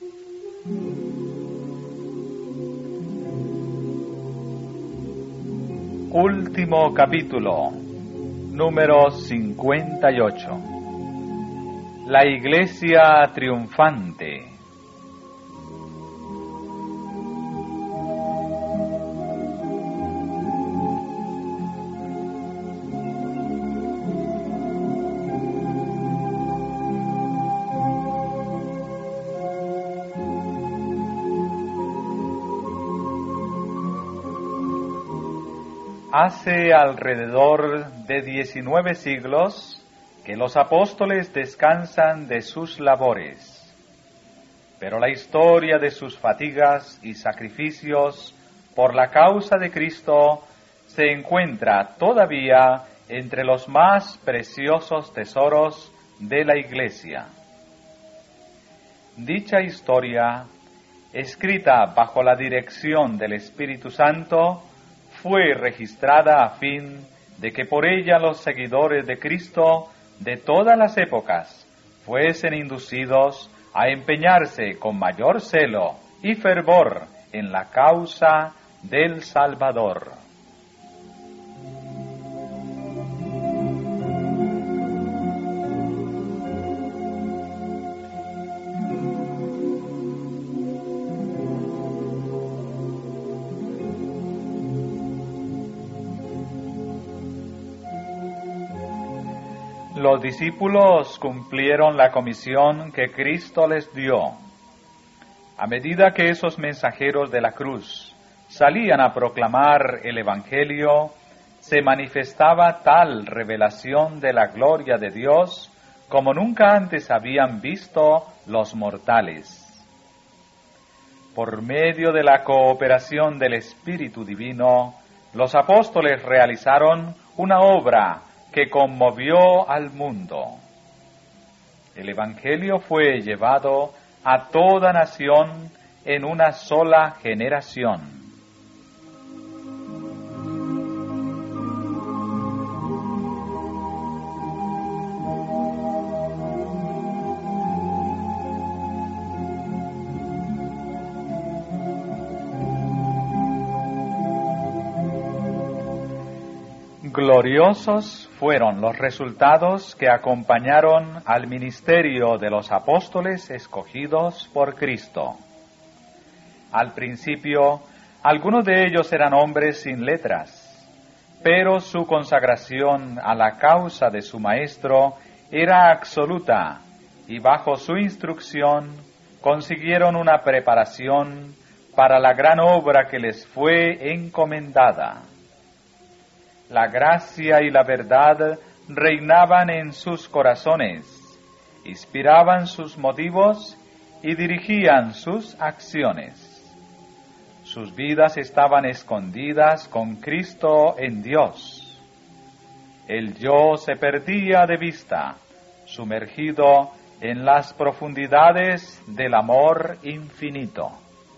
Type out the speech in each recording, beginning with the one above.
Último capítulo, número 58. La Iglesia triunfante. Hace alrededor de 19 siglos que los apóstoles descansan de sus labores, pero la historia de sus fatigas y sacrificios por la causa de Cristo se encuentra todavía entre los más preciosos tesoros de la Iglesia. Dicha historia, escrita bajo la dirección del Espíritu Santo, fue registrada a fin de que por ella los seguidores de Cristo de todas las épocas fuesen inducidos a empeñarse con mayor celo y fervor en la causa del Salvador. Los discípulos cumplieron la comisión que Cristo les dio. A medida que esos mensajeros de la cruz salían a proclamar el Evangelio, se manifestaba tal revelación de la gloria de Dios como nunca antes habían visto los mortales. Por medio de la cooperación del Espíritu Divino, los apóstoles realizaron una obra que conmovió al mundo. El Evangelio fue llevado a toda nación en una sola generación. Gloriosos fueron los resultados que acompañaron al ministerio de los apóstoles escogidos por Cristo. Al principio, algunos de ellos eran hombres sin letras, pero su consagración a la causa de su Maestro era absoluta y bajo su instrucción consiguieron una preparación para la gran obra que les fue encomendada. La gracia y la verdad reinaban en sus corazones, inspiraban sus motivos y dirigían sus acciones. Sus vidas estaban escondidas con Cristo en Dios. El yo se perdía de vista, sumergido en las profundidades del amor infinito.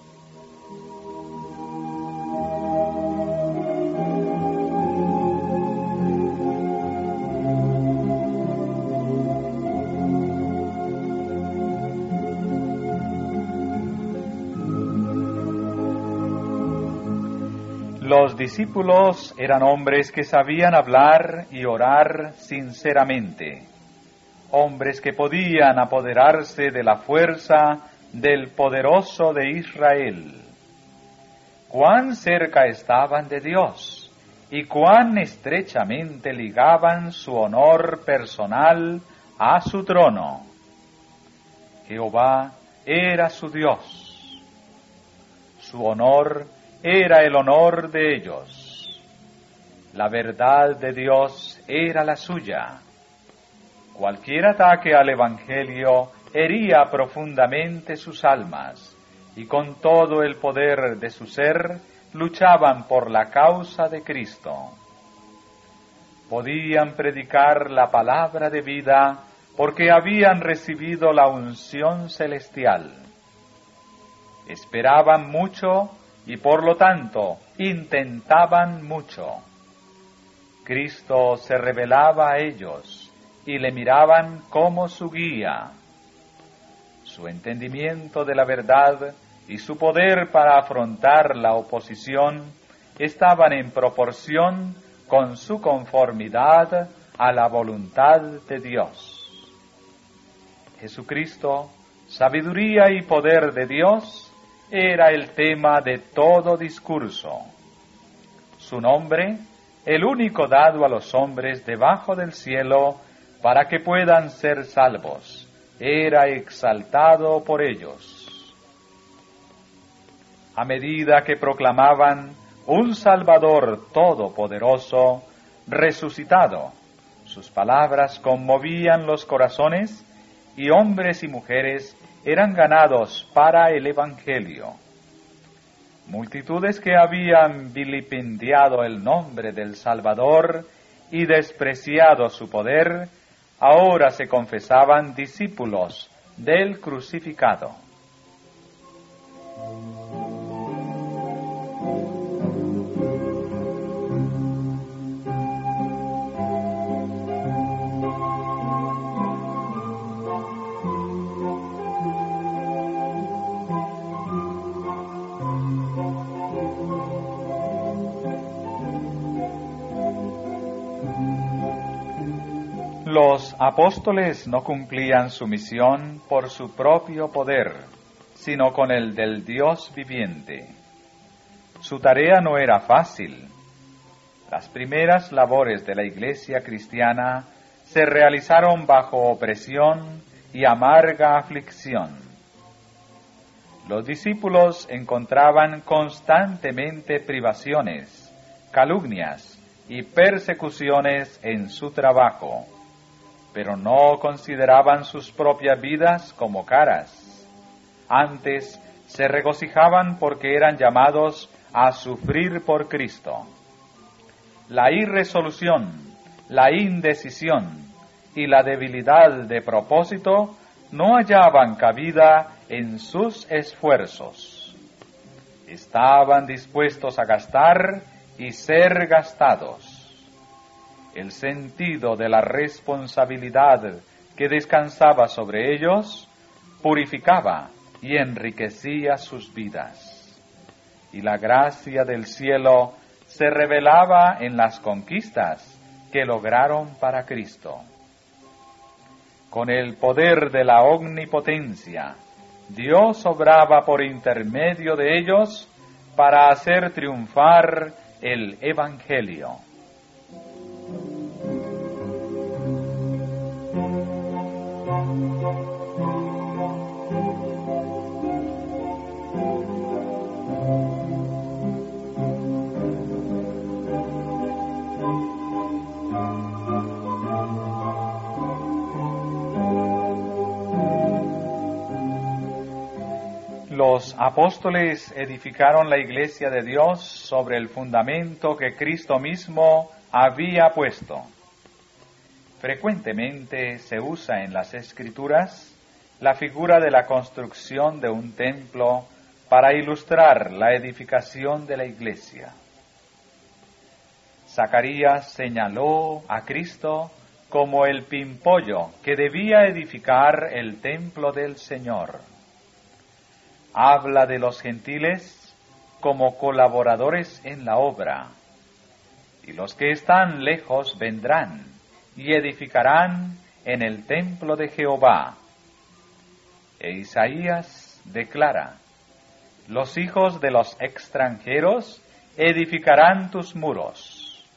Los discípulos eran hombres que sabían hablar y orar sinceramente, hombres que podían apoderarse de la fuerza del poderoso de Israel. Cuán cerca estaban de Dios y cuán estrechamente ligaban su honor personal a su trono. Jehová era su Dios. Su honor era el honor de ellos. La verdad de Dios era la suya. Cualquier ataque al Evangelio hería profundamente sus almas, y con todo el poder de su ser luchaban por la causa de Cristo. Podían predicar la palabra de vida porque habían recibido la unción celestial. Esperaban mucho y por lo tanto intentaban mucho. Cristo se revelaba a ellos y le miraban como su guía. su entendimiento de la verdad y su poder para afrontar la oposición estaban en proporción con su conformidad a la voluntad de Dios. Jesucristo, sabiduría y poder de Dios, era el tema de todo discurso. Su nombre, el único dado a los hombres debajo del cielo para que puedan ser salvos, era exaltado por ellos. A medida que proclamaban un Salvador todopoderoso, resucitado, sus palabras conmovían los corazones y hombres y mujeres eran ganados para el Evangelio. Multitudes que habían vilipendiado el nombre del Salvador y despreciado su poder, ahora se confesaban discípulos del crucificado. Los apóstoles no cumplían su misión por su propio poder, sino con el del Dios viviente. Su tarea no era fácil. Las primeras labores de la Iglesia cristiana se realizaron bajo opresión y amarga aflicción. Los discípulos encontraban constantemente privaciones, calumnias y persecuciones en su trabajo, pero no consideraban sus propias vidas como caras. Antes se regocijaban porque eran llamados a sufrir por Cristo. La irresolución, la indecisión y la debilidad de propósito no hallaban cabida en sus esfuerzos. Estaban dispuestos a gastar y ser gastados. El sentido de la responsabilidad que descansaba sobre ellos purificaba y enriquecía sus vidas. Y la gracia del cielo se revelaba en las conquistas que lograron para Cristo. Con el poder de la omnipotencia, Dios obraba por intermedio de ellos para hacer triunfar el Evangelio. Los apóstoles edificaron la iglesia de Dios sobre el fundamento que Cristo mismo había puesto. Frecuentemente se usa en las Escrituras la figura de la construcción de un templo para ilustrar la edificación de la iglesia. Zacarías señaló a Cristo como el pimpollo que debía edificar el templo del Señor. Habla de los gentiles como colaboradores en la obra, y los que están lejos vendrán y edificarán en el templo de Jehová. E Isaías declara: los hijos de los extranjeros edificarán tus muros.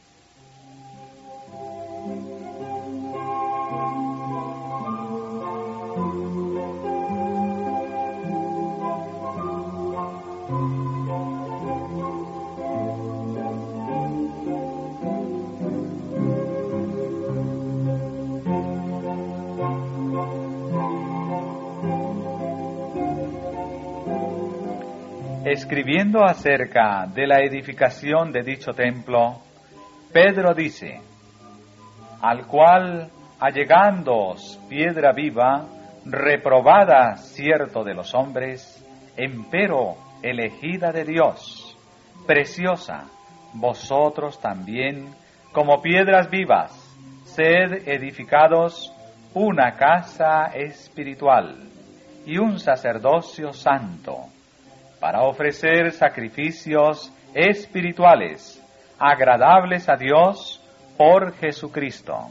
Escribiendo acerca de la edificación de dicho templo, Pedro dice: al cual, allegándoos piedra viva, reprobada cierto de los hombres, empero elegida de Dios, preciosa, vosotros también, como piedras vivas, sed edificados una casa espiritual, y un sacerdocio santo, para ofrecer sacrificios espirituales agradables a Dios por Jesucristo.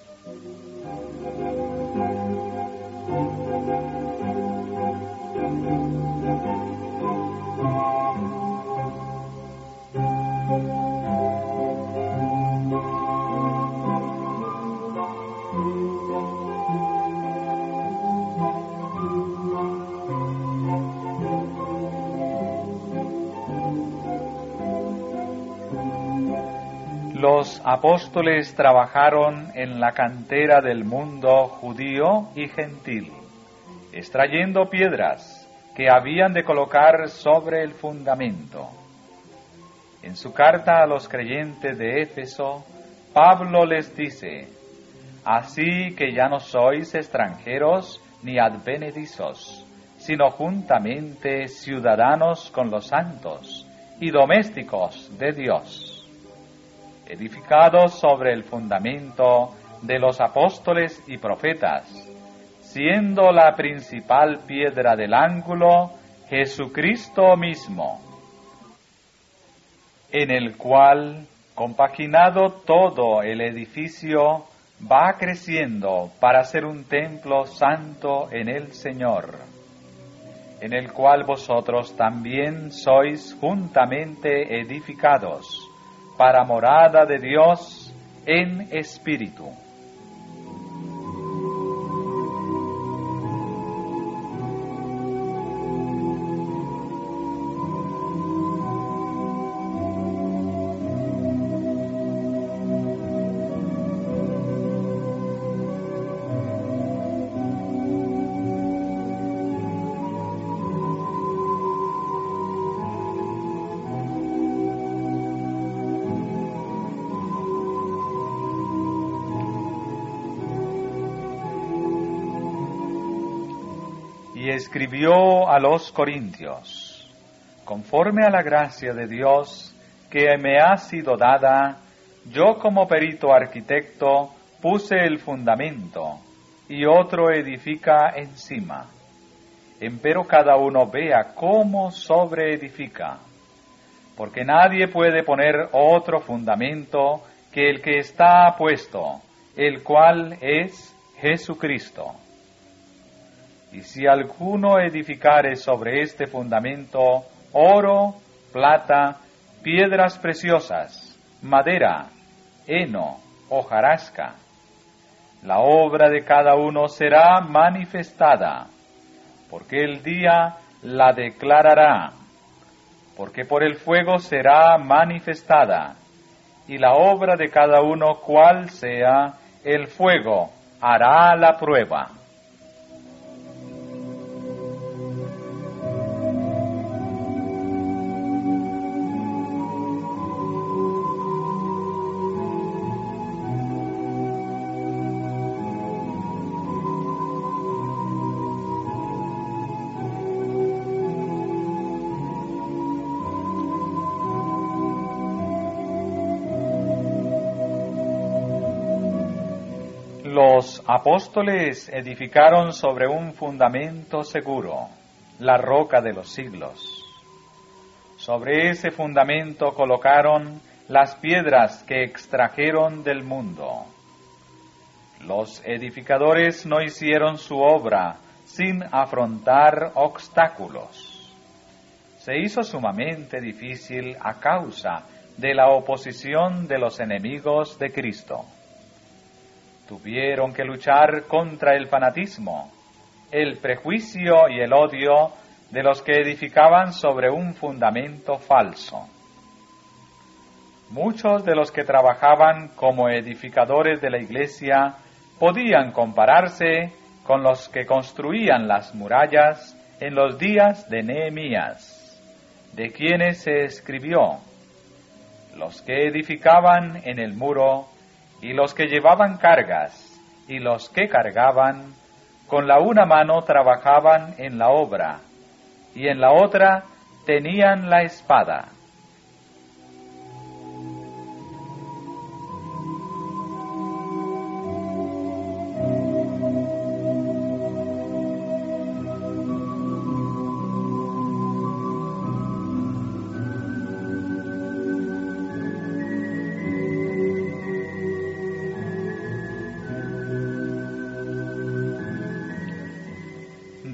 Los apóstoles trabajaron en la cantera del mundo judío y gentil, extrayendo piedras que habían de colocar sobre el fundamento. En su carta a los creyentes de Éfeso, Pablo les dice: «Así que ya no sois extranjeros ni advenedizos, sino juntamente ciudadanos con los santos y domésticos de Dios, edificados sobre el fundamento de los apóstoles y profetas, siendo la principal piedra del ángulo Jesucristo mismo, en el cual, compaginado todo el edificio, va creciendo para ser un templo santo en el Señor, en el cual vosotros también sois juntamente edificados para morada de Dios en espíritu». Y escribió a los Corintios: «Conforme a la gracia de Dios que me ha sido dada, yo como perito arquitecto puse el fundamento, y otro edifica encima. Empero cada uno vea cómo sobreedifica, porque nadie puede poner otro fundamento que el que está puesto, el cual es Jesucristo. Y si alguno edificare sobre este fundamento oro, plata, piedras preciosas, madera, heno, hojarasca, la obra de cada uno será manifestada, porque el día la declarará, porque por el fuego será manifestada, y la obra de cada uno cual sea, el fuego hará la prueba». Los apóstoles edificaron sobre un fundamento seguro, la roca de los siglos. Sobre ese fundamento colocaron las piedras que extrajeron del mundo. Los edificadores no hicieron su obra sin afrontar obstáculos. Se hizo sumamente difícil a causa de la oposición de los enemigos de Cristo. Tuvieron que luchar contra el fanatismo, el prejuicio y el odio de los que edificaban sobre un fundamento falso. Muchos de los que trabajaban como edificadores de la iglesia podían compararse con los que construían las murallas en los días de Nehemías, de quienes se escribió: «Los que edificaban en el muro, y los que llevaban cargas, y los que cargaban, con la una mano trabajaban en la obra, y en la otra tenían la espada».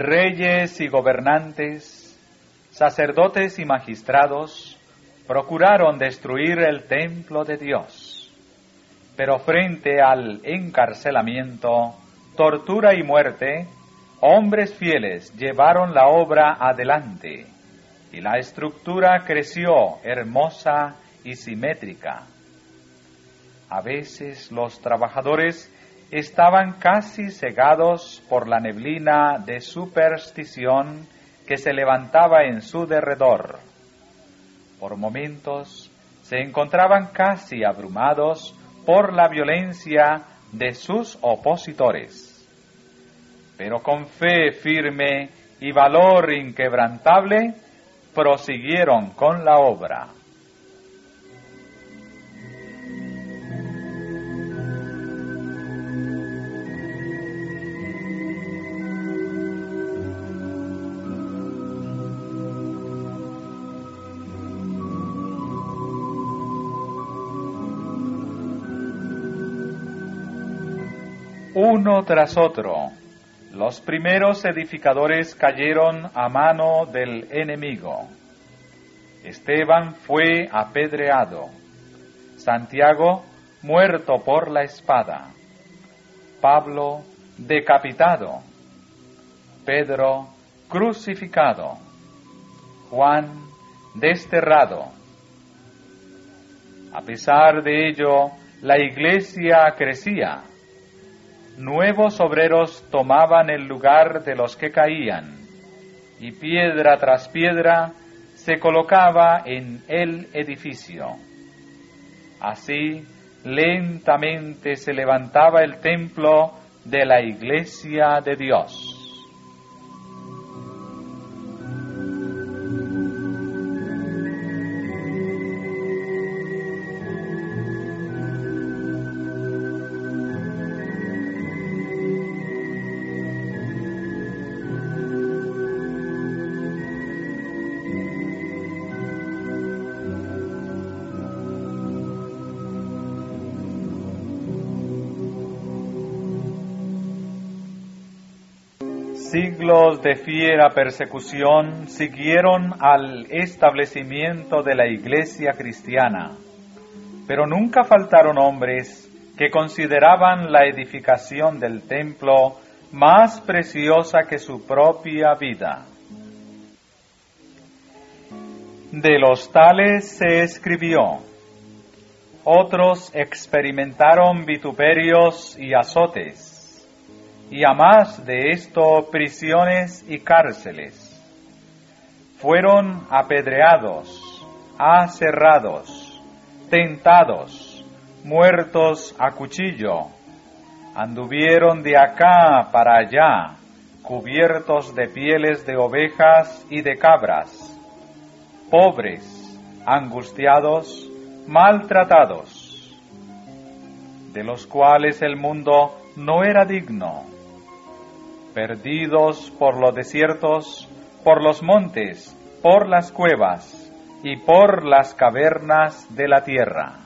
reyes y gobernantes, sacerdotes y magistrados, procuraron destruir el templo de Dios. Pero frente al encarcelamiento, tortura y muerte, hombres fieles llevaron la obra adelante, y la estructura creció hermosa y simétrica. A veces los trabajadores estaban casi cegados por la neblina de superstición que se levantaba en su derredor. Por momentos se encontraban casi abrumados por la violencia de sus opositores. Pero con fe firme y valor inquebrantable, prosiguieron con la obra. Uno tras otro, los primeros edificadores cayeron a mano del enemigo. Esteban fue apedreado, Santiago muerto por la espada, Pablo decapitado, Pedro crucificado, Juan desterrado. A pesar de ello, la iglesia crecía. Nuevos obreros tomaban el lugar de los que caían, y piedra tras piedra se colocaba en el edificio. Así, lentamente se levantaba el templo de la iglesia de Dios. Siglos de fiera persecución siguieron al establecimiento de la iglesia cristiana, pero nunca faltaron hombres que consideraban la edificación del templo más preciosa que su propia vida. De los tales se escribió. Otros experimentaron vituperios y azotes, y a más de esto prisiones y cárceles. Fueron apedreados, aserrados, tentados, muertos a cuchillo. Anduvieron de acá para allá, cubiertos de pieles de ovejas y de cabras, pobres, angustiados, maltratados, de los cuales el mundo no era digno, perdidos por los desiertos, por los montes, por las cuevas y por las cavernas de la tierra.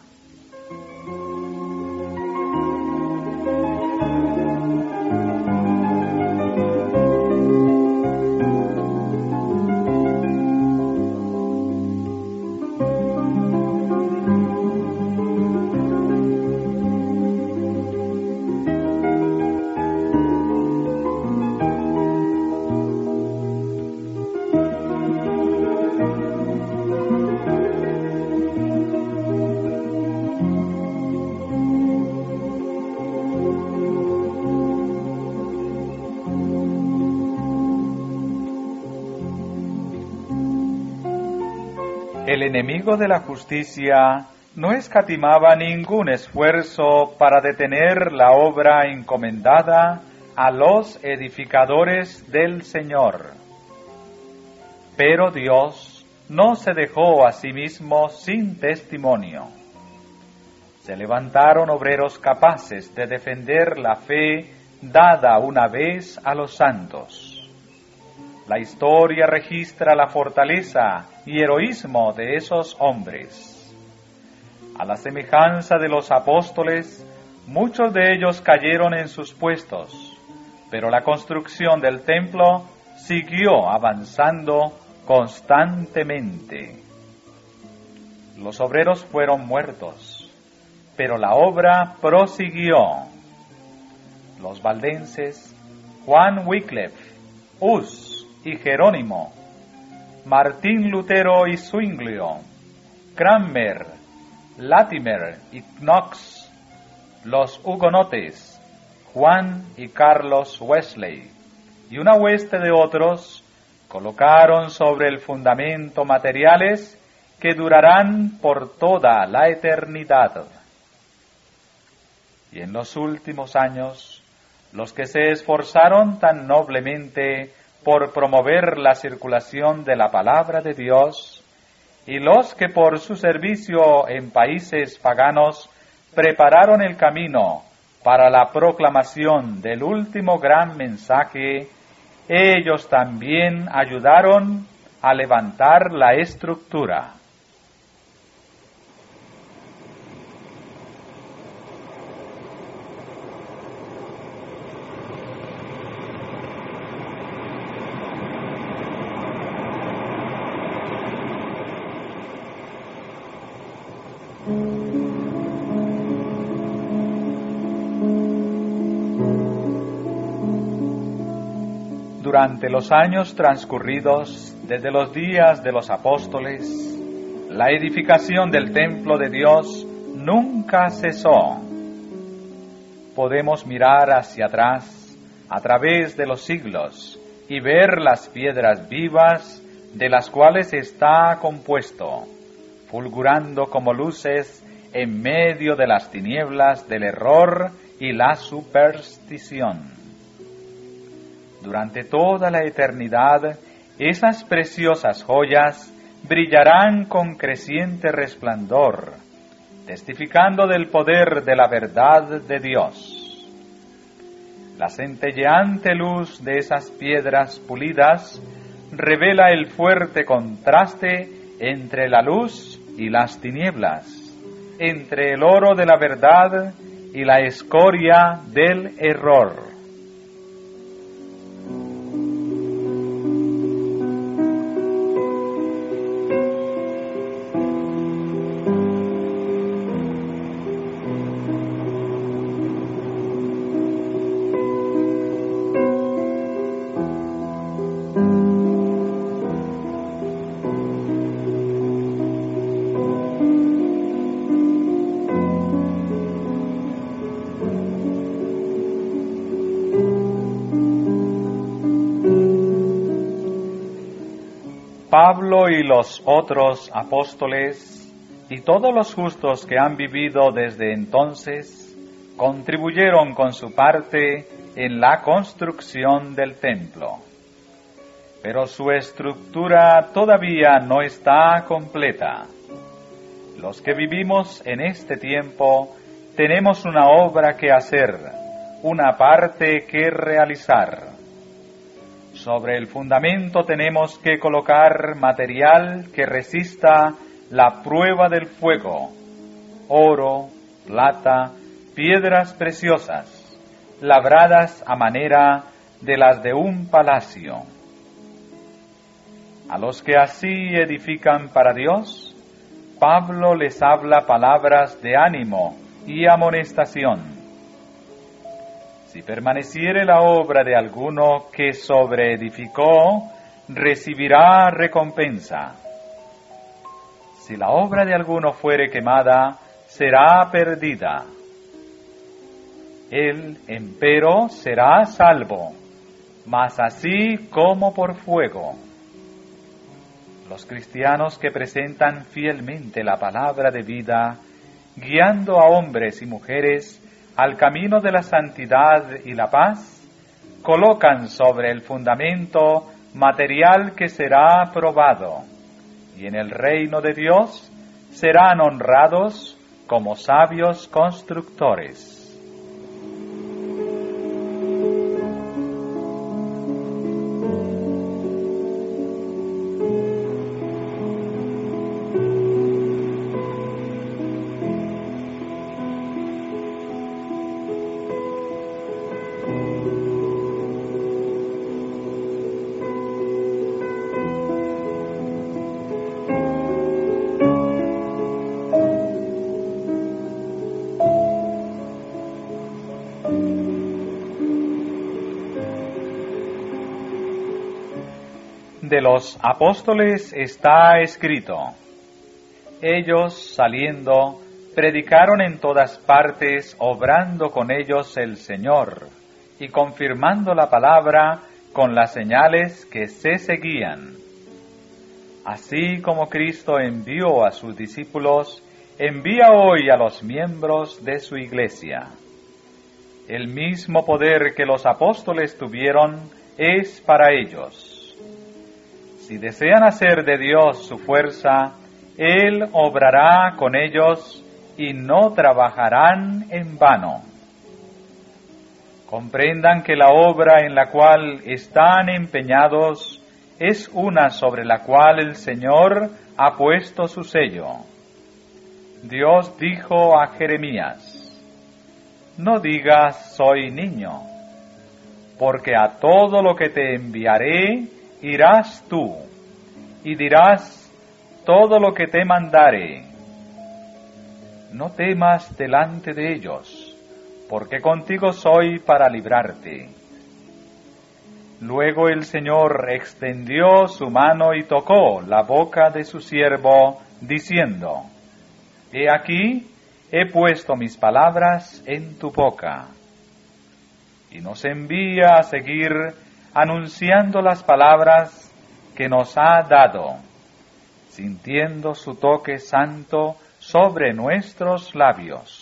El enemigo de la justicia no escatimaba ningún esfuerzo para detener la obra encomendada a los edificadores del Señor. Pero Dios no se dejó a sí mismo sin testimonio. Se levantaron obreros capaces de defender la fe dada una vez a los santos. La historia registra la fortaleza y heroísmo de esos hombres. A la semejanza de los apóstoles, muchos de ellos cayeron en sus puestos, pero la construcción del templo siguió avanzando constantemente. Los obreros fueron muertos, pero la obra prosiguió. Los valdenses, Juan Wycliffe, Hus y Jerónimo, Martín Lutero y Zwinglio, Cranmer, Latimer y Knox, los hugonotes, Juan y Carlos Wesley, y una hueste de otros, colocaron sobre el fundamento materiales que durarán por toda la eternidad. Y en los últimos años, los que se esforzaron tan noblemente por promover la circulación de la palabra de Dios, y los que por su servicio en países paganos prepararon el camino para la proclamación del último gran mensaje, ellos también ayudaron a levantar la estructura. Durante los años transcurridos desde los días de los apóstoles, la edificación del templo de Dios nunca cesó. Podemos mirar hacia atrás, a través de los siglos, y ver las piedras vivas de las cuales está compuesto, fulgurando como luces en medio de las tinieblas del error y la superstición. Durante toda la eternidad, esas preciosas joyas brillarán con creciente resplandor, testificando del poder de la verdad de Dios. La centelleante luz de esas piedras pulidas revela el fuerte contraste entre la luz y las tinieblas, entre el oro de la verdad y la escoria del error. Pablo y los otros apóstoles y todos los justos que han vivido desde entonces contribuyeron con su parte en la construcción del templo. Pero su estructura todavía no está completa. Los que vivimos en este tiempo tenemos una obra que hacer, una parte que realizar. Sobre el fundamento tenemos que colocar material que resista la prueba del fuego, oro, plata, piedras preciosas, labradas a manera de las de un palacio. A los que así edifican para Dios, Pablo les habla palabras de ánimo y amonestación. Si permaneciere la obra de alguno que sobreedificó, recibirá recompensa. Si la obra de alguno fuere quemada, será perdida. Él, empero, será salvo, mas así como por fuego. Los cristianos que presentan fielmente la palabra de vida, guiando a hombres y mujeres al camino de la santidad y la paz, colocan sobre el fundamento material que será probado, y en el reino de Dios serán honrados como sabios constructores. de los apóstoles está escrito: ellos, saliendo, predicaron en todas partes, obrando con ellos el Señor, y confirmando la palabra con las señales que se seguían. Así como Cristo envió a sus discípulos, envía hoy a los miembros de su Iglesia. El mismo poder que los apóstoles tuvieron es para ellos. Si desean hacer de Dios su fuerza, Él obrará con ellos y no trabajarán en vano. Comprendan que la obra en la cual están empeñados es una sobre la cual el Señor ha puesto su sello. Dios dijo a Jeremías: no digas soy niño, porque a todo lo que te enviaré irás tú, y dirás todo lo que te mandare. No temas delante de ellos, porque contigo soy para librarte. Luego el Señor extendió su mano y tocó la boca de su siervo, diciendo: he aquí, he puesto mis palabras en tu boca. Y nos envía a seguir anunciando las palabras que nos ha dado, sintiendo su toque santo sobre nuestros labios.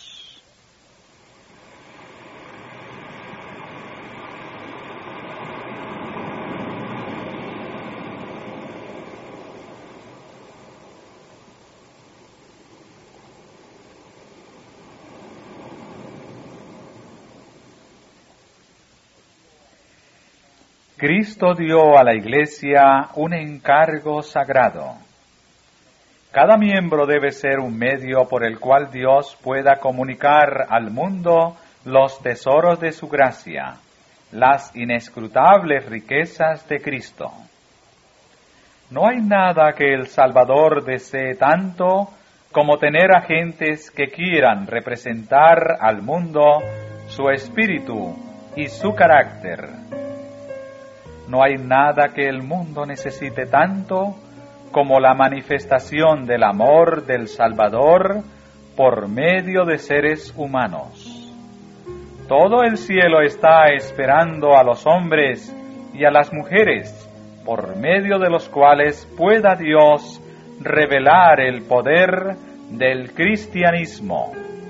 Cristo dio a la Iglesia un encargo sagrado. Cada miembro debe ser un medio por el cual Dios pueda comunicar al mundo los tesoros de su gracia, las inescrutables riquezas de Cristo. No hay nada que el Salvador desee tanto como tener agentes que quieran representar al mundo su espíritu y su carácter. No hay nada que el mundo necesite tanto como la manifestación del amor del Salvador por medio de seres humanos. Todo el cielo está esperando a los hombres y a las mujeres, por medio de los cuales pueda Dios revelar el poder del cristianismo.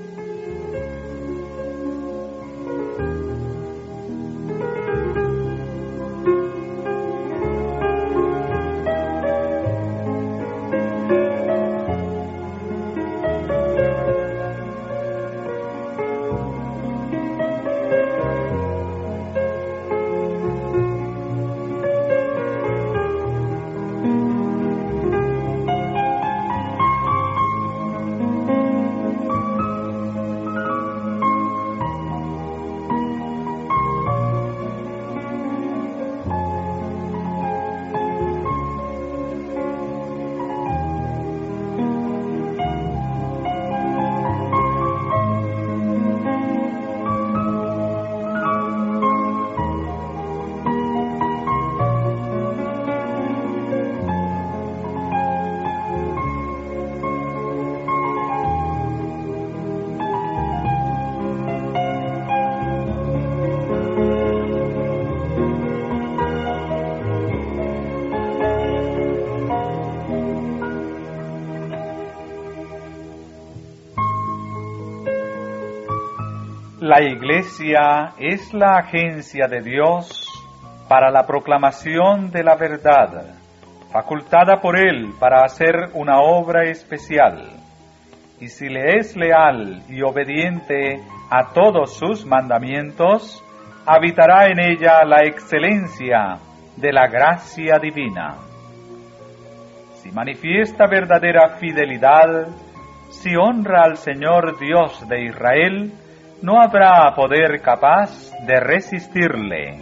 La Iglesia es la agencia de Dios para la proclamación de la verdad, facultada por Él para hacer una obra especial. Y si le es leal y obediente a todos sus mandamientos, habitará en ella la excelencia de la gracia divina. Si manifiesta verdadera fidelidad, si honra al Señor Dios de Israel, no habrá poder capaz de resistirle.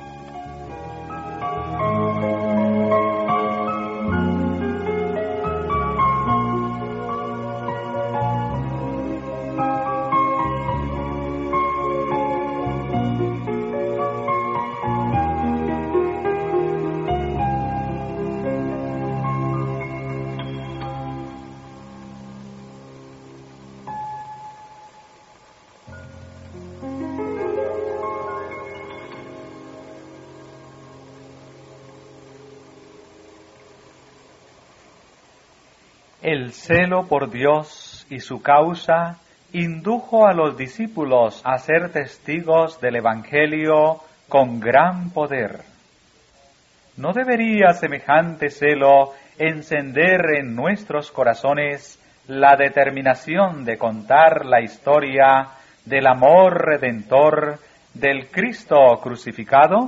El celo por Dios y su causa indujo a los discípulos a ser testigos del Evangelio con gran poder. ¿No debería semejante celo encender en nuestros corazones la determinación de contar la historia del amor redentor del Cristo crucificado?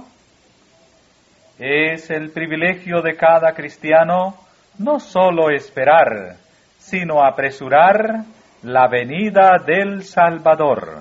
Es el privilegio de cada cristiano no solo esperar, sino apresurar la venida del Salvador.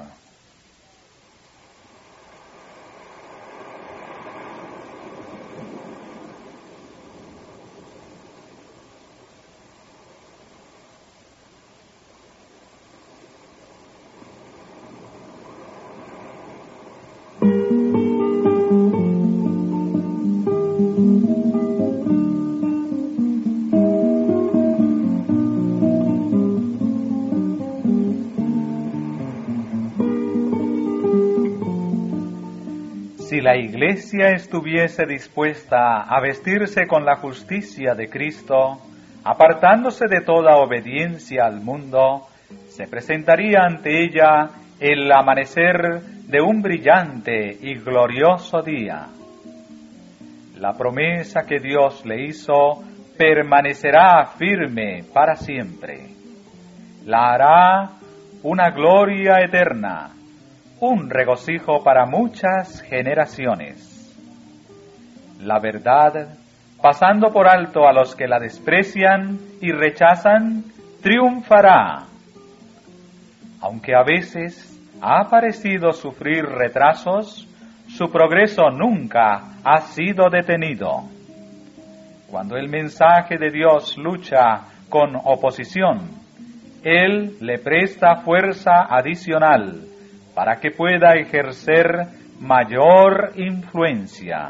Si la Iglesia estuviese dispuesta a vestirse con la justicia de Cristo, apartándose de toda obediencia al mundo, se presentaría ante ella el amanecer de un brillante y glorioso día. La promesa que Dios le hizo permanecerá firme para siempre. La hará una gloria eterna, un regocijo para muchas generaciones. La verdad, pasando por alto a los que la desprecian y rechazan, triunfará. Aunque a veces ha parecido sufrir retrasos, su progreso nunca ha sido detenido. Cuando el mensaje de Dios lucha con oposición, Él le presta fuerza adicional para que pueda ejercer mayor influencia.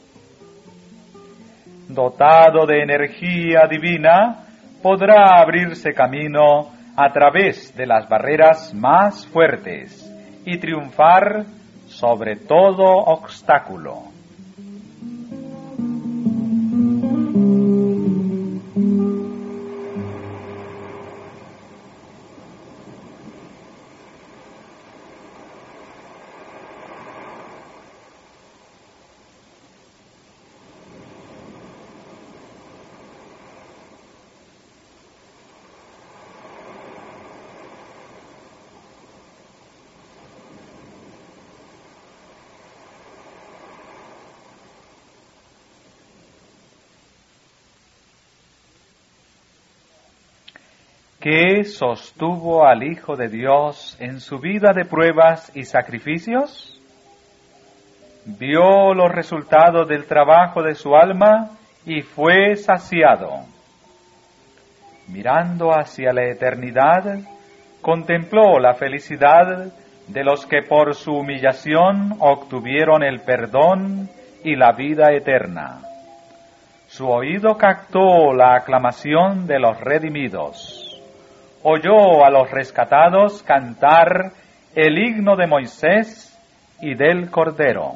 Dotado de energía divina, podrá abrirse camino a través de las barreras más fuertes y triunfar sobre todo obstáculo. ¿Qué sostuvo al Hijo de Dios en su vida de pruebas y sacrificios? Vio los resultados del trabajo de su alma y fue saciado. Mirando hacia la eternidad, contempló la felicidad de los que por su humillación obtuvieron el perdón y la vida eterna. Su oído captó la aclamación de los redimidos. Oyó a los rescatados cantar el himno de Moisés y del Cordero.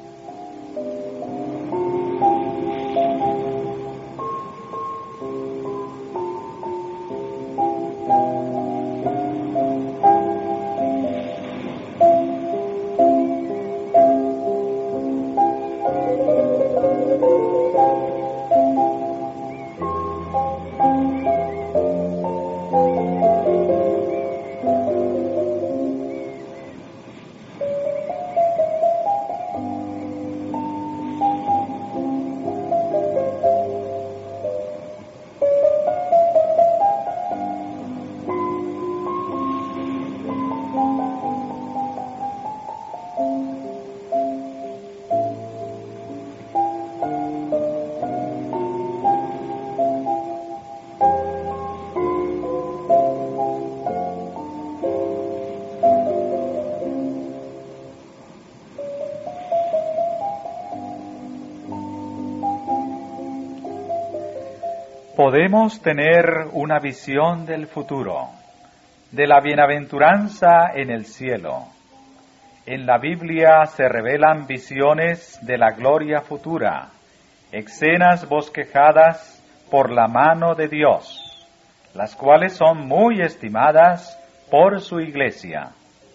Podemos tener una visión del futuro, de la bienaventuranza en el cielo. En la Biblia se revelan visiones de la gloria futura, escenas bosquejadas por la mano de Dios. las cuales son muy estimadas por su Iglesia.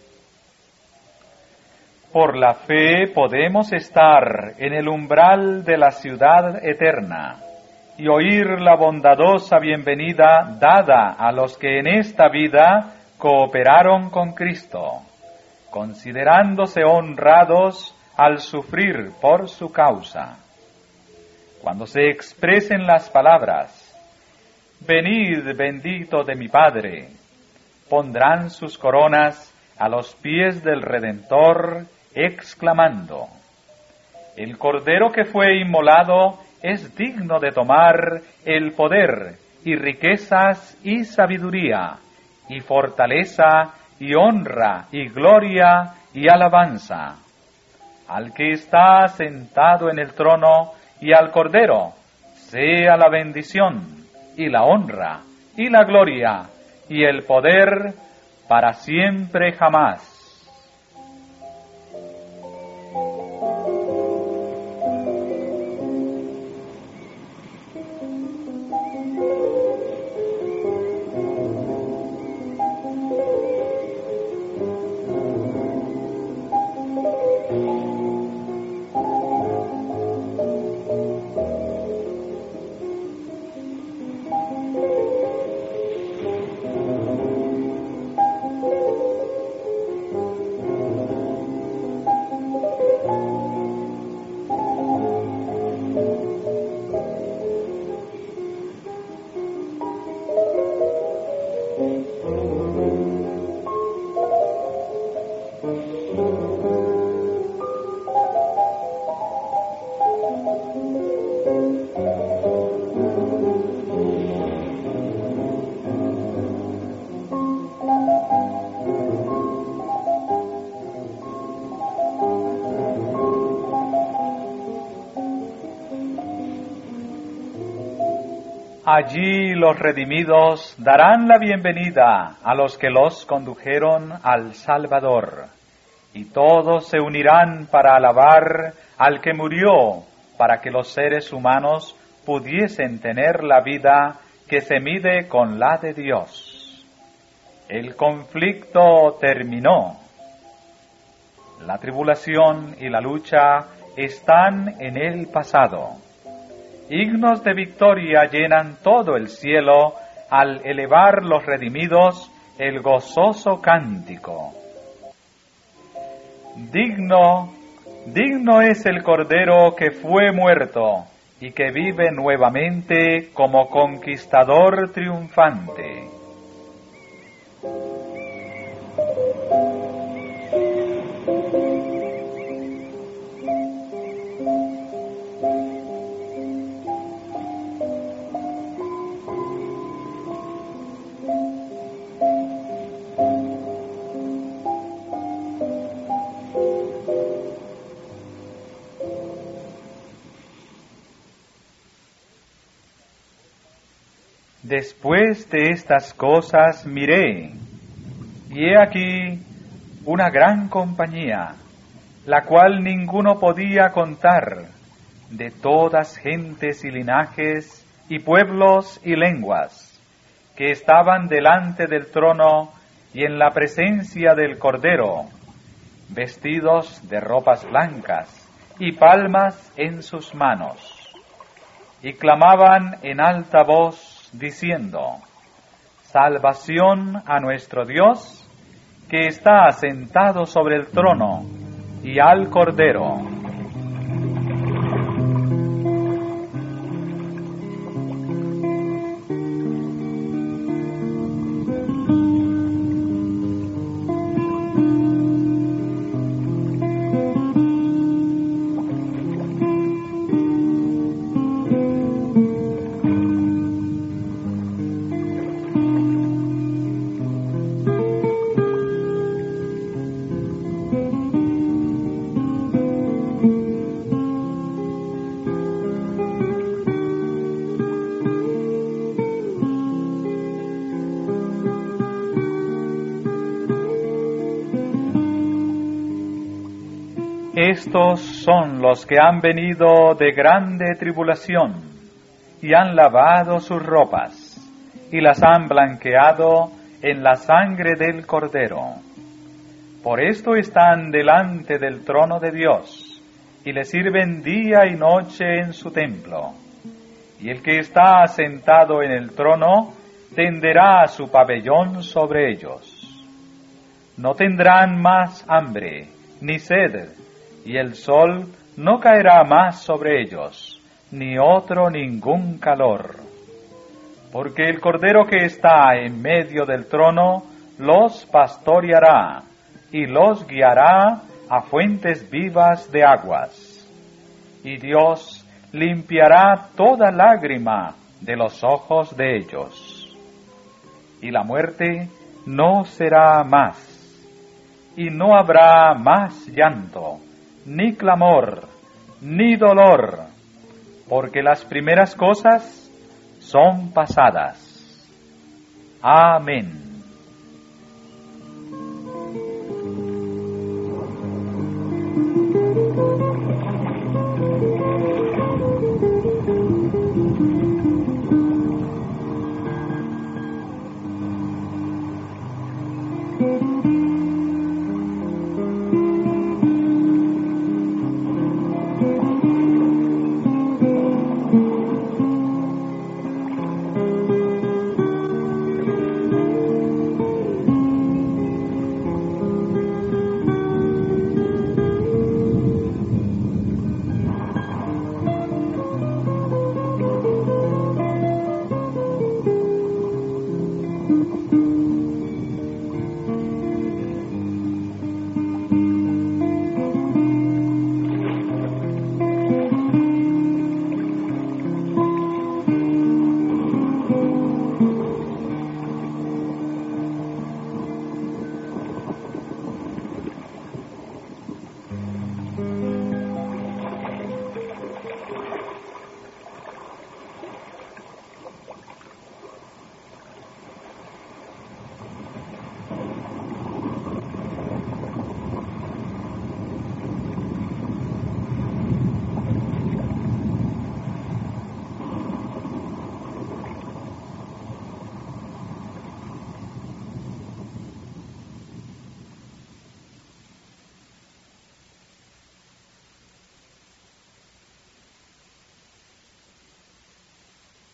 Por la fe podemos estar en el umbral de la ciudad eterna y oír la bondadosa bienvenida dada a los que en esta vida cooperaron con Cristo, considerándose honrados al sufrir por su causa. Cuando se expresen las palabras, «Venid, bendito de mi Padre», pondrán sus coronas a los pies del Redentor, exclamando, «El Cordero que fue inmolado es digno de tomar el poder y riquezas y sabiduría, y fortaleza y honra y gloria y alabanza. Al que está sentado en el trono y al Cordero sea la bendición y la honra y la gloria y el poder para siempre jamás». Allí los redimidos darán la bienvenida a los que los condujeron al Salvador, y todos se unirán para alabar al que murió para que los seres humanos pudiesen tener la vida que se mide con la de Dios. El conflicto terminó. La tribulación y la lucha están en el pasado. Himnos de victoria llenan todo el cielo al elevar los redimidos el gozoso cántico. Digno es el Cordero que fue muerto y que vive nuevamente como conquistador triunfante. Después de estas cosas miré, y he aquí una gran compañía, la cual ninguno podía contar, de todas gentes y linajes y pueblos y lenguas, que estaban delante del trono y en la presencia del Cordero, vestidos de ropas blancas y palmas en sus manos, y clamaban en alta voz, diciendo, salvación a nuestro Dios, que está sentado sobre el trono, y al Cordero. Estos son los que han venido de grande tribulación y han lavado sus ropas y las han blanqueado en la sangre del Cordero. Por esto están delante del trono de Dios, y le sirven día y noche en su templo. Y el que está sentado en el trono tenderá su pabellón sobre ellos. No tendrán más hambre, ni sed, y el sol no caerá más sobre ellos, ni otro ningún calor. Porque el Cordero que está en medio del trono los pastoreará, y los guiará a fuentes vivas de aguas. Y Dios limpiará toda lágrima de los ojos de ellos. Y la muerte no será más, y no habrá más llanto, ni clamor, ni dolor, porque las primeras cosas son pasadas. Amén.